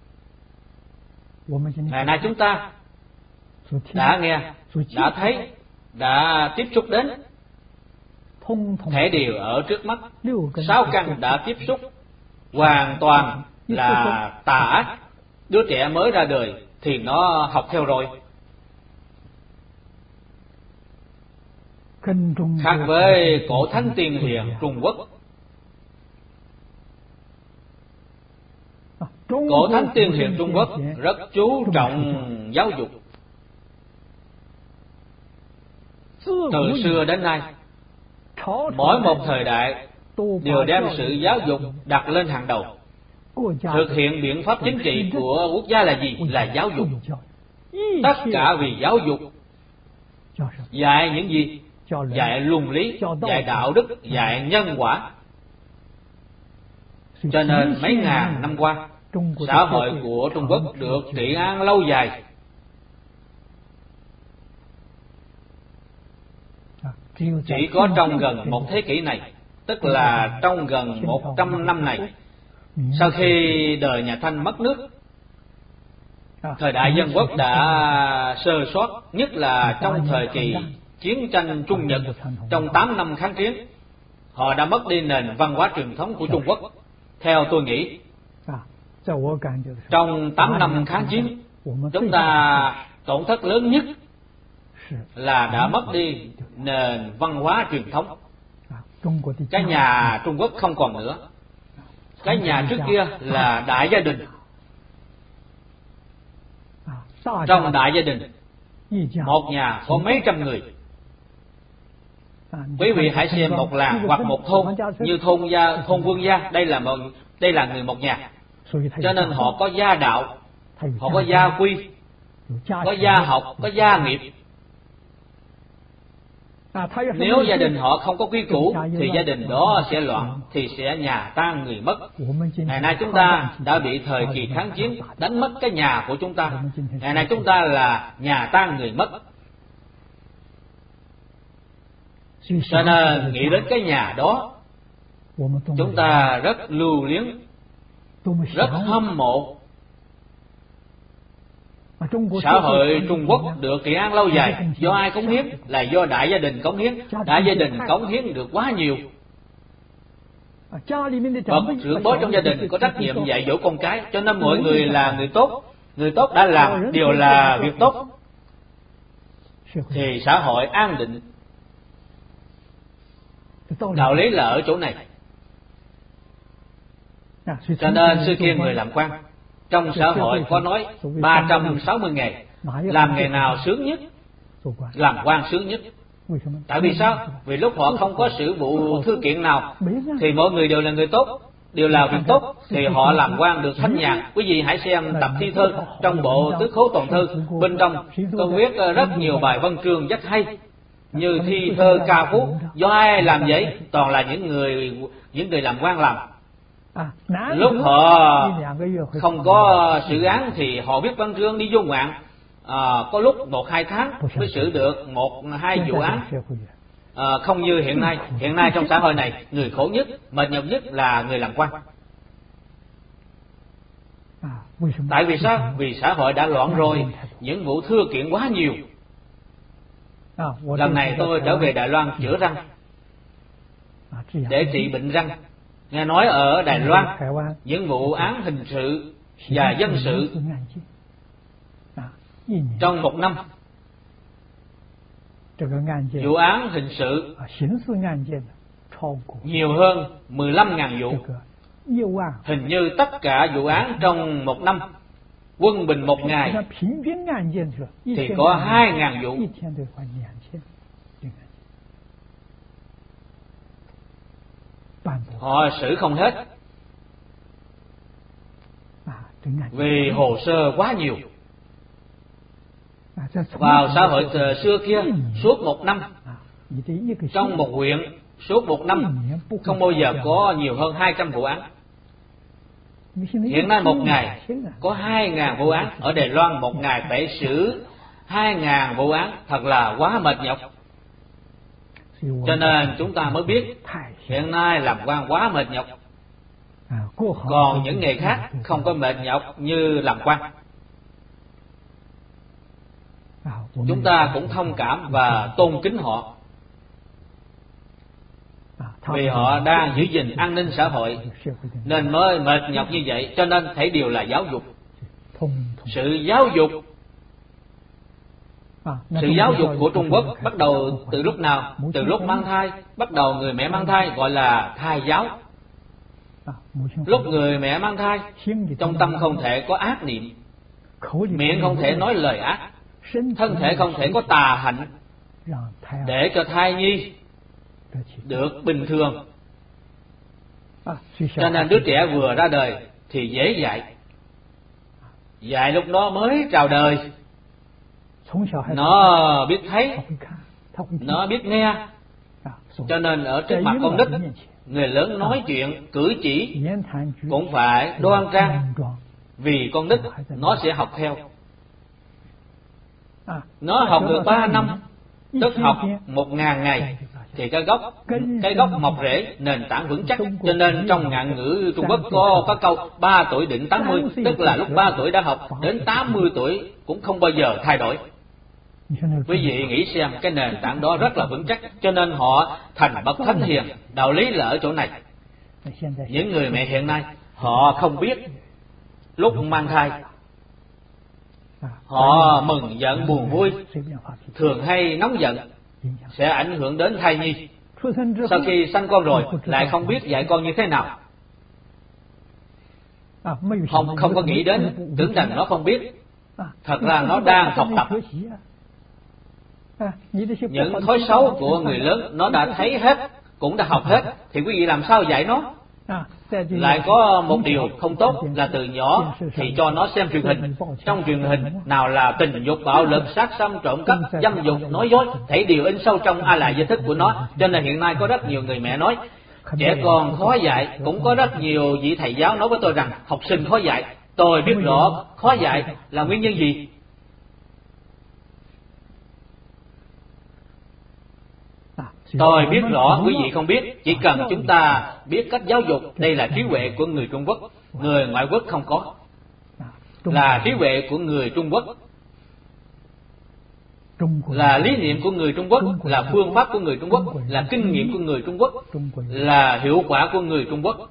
Ngày nay chúng ta đã nghe, đã thấy, đã tiếp xúc đến, thể đều ở trước mắt. 6 căn đã tiếp xúc, hoàn toàn là tà ác. Đứa trẻ mới ra đời thì nó học theo rồi. Khác với Cổ Thánh Tiên Hiền Trung Quốc. Cổ Thánh Tiên Hiền Trung Quốc rất chú trọng giáo dục. Từ xưa đến nay, mỗi một thời đại đều đem sự giáo dục đặt lên hàng đầu. Thực hiện biện pháp chính trị của quốc gia là gì? Là giáo dục. Tất cả vì giáo dục. Dạy những gì? Dạy luân lý, dạy đạo đức, dạy nhân quả. Cho nên mấy ngàn năm qua, xã hội của Trung Quốc được trị an lâu dài. Chỉ có trong gần một thế kỷ này, tức là trong gần 100 năm này, sau khi đời nhà Thanh mất nước, thời đại dân quốc đã sơ sót, nhất là trong thời kỳ chiến tranh Trung Nhật, trong 8 năm kháng chiến, họ đã mất đi nền văn hóa truyền thống của Trung Quốc. Theo tôi nghĩ, trong 8 năm kháng chiến, chúng ta tổn thất lớn nhất là đã mất đi nền văn hóa truyền thống. Cái nhà Trung Quốc không còn nữa. Cái nhà trước kia là đại gia đình. Trong đại gia đình, một nhà có mấy trăm người. Quý vị hãy xem một làng hoặc một thôn, như thôn Vương Gia, đây là người một nhà. Cho nên họ có gia đạo, họ có gia quy, có gia học, có gia nghiệp. Nếu gia đình họ không có quy củ thì gia đình đó sẽ loạn, thì sẽ nhà tan người mất. Ngày nay chúng ta đã bị thời kỳ kháng chiến đánh mất cái nhà của chúng ta. Ngày nay chúng ta là nhà tan người mất. Cho nên nghĩ đến cái nhà đó, chúng ta rất lưu luyến, rất hâm mộ. Xã hội Trung Quốc được trị an lâu dài do ai cống hiến? Là do đại gia đình cống hiến. Đại gia đình cống hiến được quá nhiều. Bậc trưởng bối trong gia đình có trách nhiệm dạy dỗ con cái, cho nên mọi người là người tốt. Người tốt đã làm đều là việc tốt, thì xã hội an định. Đạo lý là ở chỗ này. Cho nên xưa kia người làm quan, trong xã hội có nói 360 ngày, làm ngày nào sướng nhất? Làm quan sướng nhất. Tại vì sao? Vì lúc họ không có sự vụ thư kiện nào, thì mọi người đều là người tốt, đều là việc tốt, thì họ làm quan được thanh nhàn. Quý vị hãy xem tập thi thơ trong bộ Tứ Khố Toàn Thư, bên trong có viết rất nhiều bài văn chương rất hay, như thi thơ ca phú. Do ai làm vậy? Toàn là những người làm quan làm. Lúc họ không có sự án thì họ viết văn chương đi vô ngoạn, có lúc 1-2 tháng mới xử được 1-2 vụ án. Không như hiện nay. Hiện nay trong xã hội này, người khổ nhất, mệt nhọc nhất là người làm quan. Tại vì sao? Vì xã hội đã loạn rồi, những vụ thưa kiện quá nhiều. Lần này tôi trở về Đài Loan chữa răng, để trị bệnh răng. Nghe nói ở Đài Loan, những vụ án hình sự và dân sự trong một năm, vụ án hình sự nhiều hơn 15.000 vụ. Hình như tất cả vụ án trong một năm, quân bình một ngày thì có 2.000 vụ. Họ xử không hết, vì hồ sơ quá nhiều. Vào xã hội xưa kia, suốt một năm, trong một huyện, suốt một năm không bao giờ có nhiều hơn 200 vụ án. Hiện nay một ngày có 2.000 vụ án. Ở Đài Loan một ngày phải xử 2.000 vụ án, thật là quá mệt nhọc. Cho nên chúng ta mới biết hiện nay làm quan quá mệt nhọc. Còn những nghề khác không có mệt nhọc như làm quan. Chúng ta cũng thông cảm và tôn kính họ, vì họ đang giữ gìn an ninh xã hội nên mới mệt nhọc như vậy. Cho nên thấy điều là giáo dục. Sự giáo dục của Trung Quốc bắt đầu từ lúc nào? Từ lúc mang thai. Bắt đầu người mẹ mang thai gọi là thai giáo. Lúc người mẹ mang thai, trong tâm không thể có ác niệm, miệng không thể nói lời ác, thân thể không thể có tà hạnh, để cho thai nhi được bình thường. Cho nên đứa trẻ vừa ra đời thì dễ dạy. Dạy lúc đó mới chào đời, nó biết thấy, nó biết nghe. Cho nên ở trước mặt con nít, người lớn nói chuyện, cử chỉ cũng phải đoan trang, vì con nít nó sẽ học theo. Nó học được 3 năm, tức học 1.000 ngày, thì cái gốc mọc rễ, nền tảng vững chắc. Cho nên trong ngạn ngữ Trung Quốc có câu 3 tuổi định 80, tức là lúc 3 tuổi đã học, đến 80 tuổi cũng không bao giờ thay đổi. Quý vị nghĩ xem, cái nền tảng đó rất là vững chắc, cho nên họ thành bậc thánh hiền. Đạo lý là ở chỗ này. Những người mẹ hiện nay họ không biết lúc mang thai, họ mừng giận buồn vui, thường hay nóng giận, sẽ ảnh hưởng đến thai nhi. Sau khi sanh con rồi lại không biết dạy con như thế nào. Không có nghĩ đến, tưởng rằng nó không biết, thật ra nó đang học tập. Những thói xấu của người lớn nó đã thấy hết, cũng đã học hết, thì quý vị làm sao dạy nó? Lại có một điều không tốt là từ nhỏ thì cho nó xem truyền hình. Trong truyền hình nào là tình dục, bạo lực, sát sanh, trộm cắp, dâm dục, nói dối, thấy điều in sâu trong a lại giới thức của nó. Cho nên hiện nay có rất nhiều người mẹ nói trẻ con khó dạy. Cũng có rất nhiều vị thầy giáo nói với tôi rằng học sinh khó dạy. Tôi biết rõ khó dạy là nguyên nhân gì. Tôi biết rõ, quý vị không biết. Chỉ cần chúng ta biết cách giáo dục, đây là trí huệ của người Trung Quốc, người ngoại quốc không có. Là trí huệ của người Trung Quốc. là lý niệm của người Trung Quốc, là phương pháp của người Trung Quốc, là kinh nghiệm của người Trung Quốc, là hiệu quả của người Trung Quốc.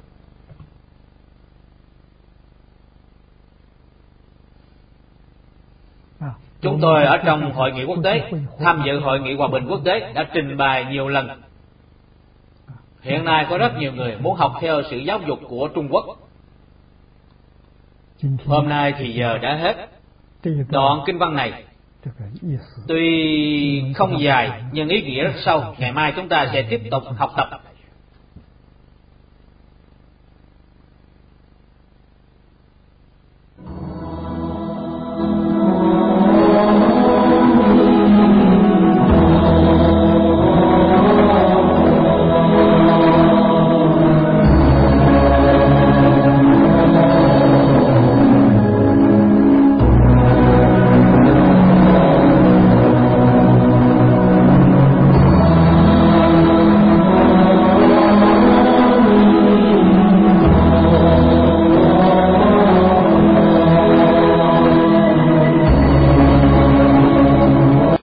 Chúng tôi ở trong hội nghị quốc tế, tham dự hội nghị hòa bình quốc tế đã trình bày nhiều lần. Hiện nay có rất nhiều người muốn học theo sự giáo dục của Trung Quốc. Hôm nay thì giờ đã hết. Đoạn kinh văn này tuy không dài nhưng ý nghĩa rất sâu. Ngày mai chúng ta sẽ tiếp tục học tập